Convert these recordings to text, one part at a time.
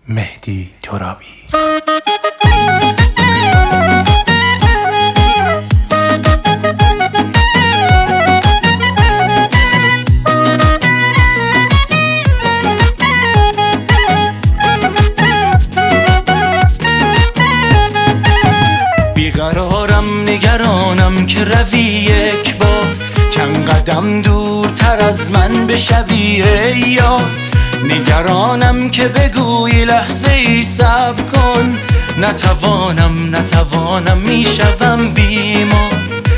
مهدی ترابی. بیقرارم نگرانم که روی یک بار چند قدم دورتر از من بشوی ای یار. نگرانم که بگویی لحظه ای صبر کن. نتوانم میشوم بیمار.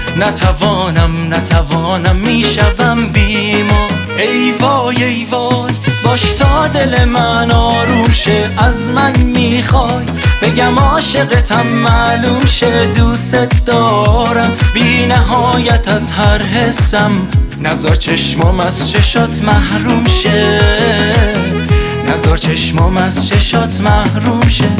نتوانم میشوم بیمار. ای وای ای وای باش تا دل من آروم شه. از من میخوای بگم عاشقتم معلوم شه. دوست دارم بی نهایت از هر حسم. نذار چشمام از چشات محروم شه. نذار چشمام از چشات محروم شه.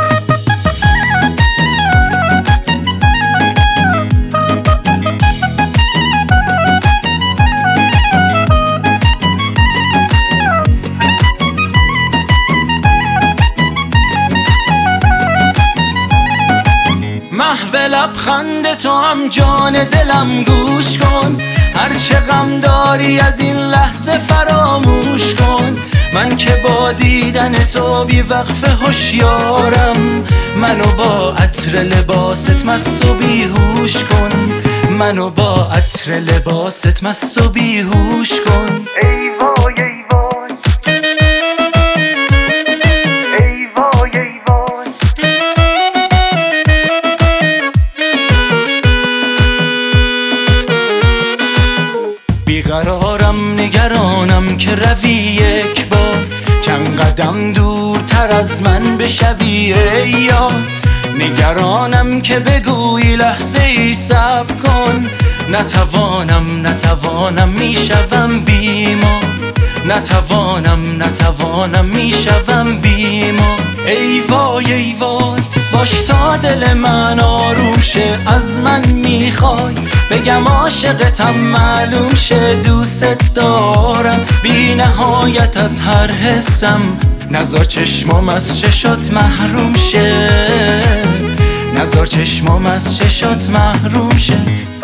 محو لبخند تو هم جان دلم گوش کن. هرچه غم داری از این لحظه فراموش کن. من که با دیدن تو بی وقفه هوشیارم. منو با عطر لباست مست و بیهوش کن. منو با عطر لباست مست و بیهوش کن. ای وای ای وای ای وای ای وای. بیقرارم نگرانم که روی یک بار چند قدم دورتر از من بشوی ای یار. نگرانم که بگویی لحظه ای صبر کن. نتوانم میشوم بیمار. نتوانم میشوم بیمار. ای وای ای وای باش تا دل من آروم شه. از من میخوای بگم عاشقتم معلوم شه. دوست دارم بی نهایت از هر حسم. نذار چشمام از چشات محروم شه. نذار چشمام از چشات محروم شه.